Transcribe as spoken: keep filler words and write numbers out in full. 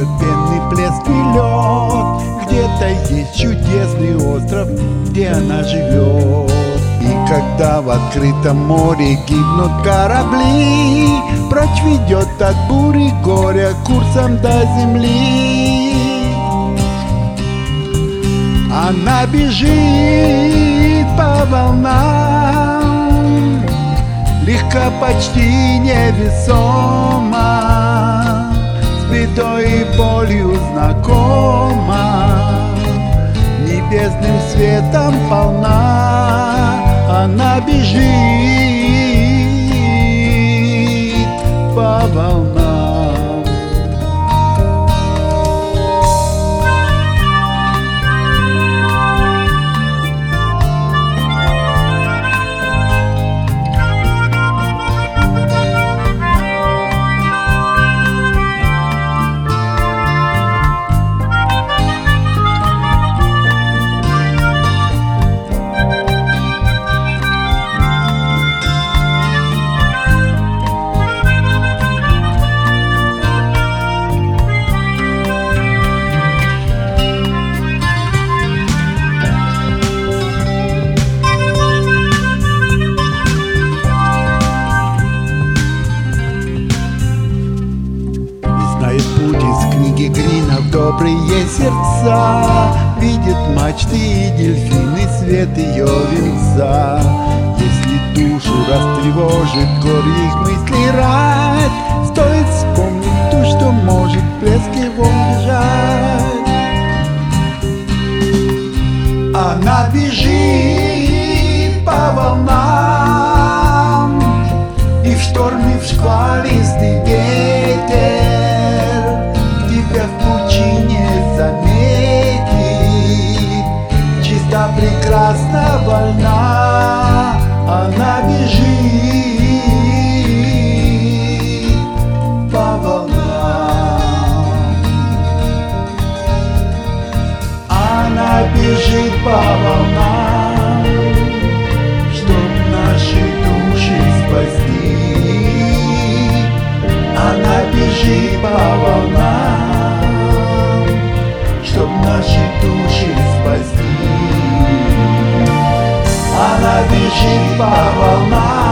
пенный плеск и лед. Где-то есть чудесный остров, где она живет. И когда в открытом море гибнут корабли, прочь ведет от бури горя курсом до земли. Она бежит по волнам, легко, почти невесомо, с бедой и болью знакома, небесным светом полна. Она бежит по волнам. Путь из книги Грина в добрые сердца, видит мачты и дельфины, свет ее венца. Если душу растревожит горе их мысли рать, стоит вспомнить то, что может плеск его бежать. Она бежит по волнам, и в шторме, в шквалистый ветер тебя в пучине заметит. Чисто, прекрасно, вольна, она бежит по волнам. Она бежит по волнам, чтоб наши души спасти. Она бежит по волнам, чтоб наши души спасти. Она бежит по волнам.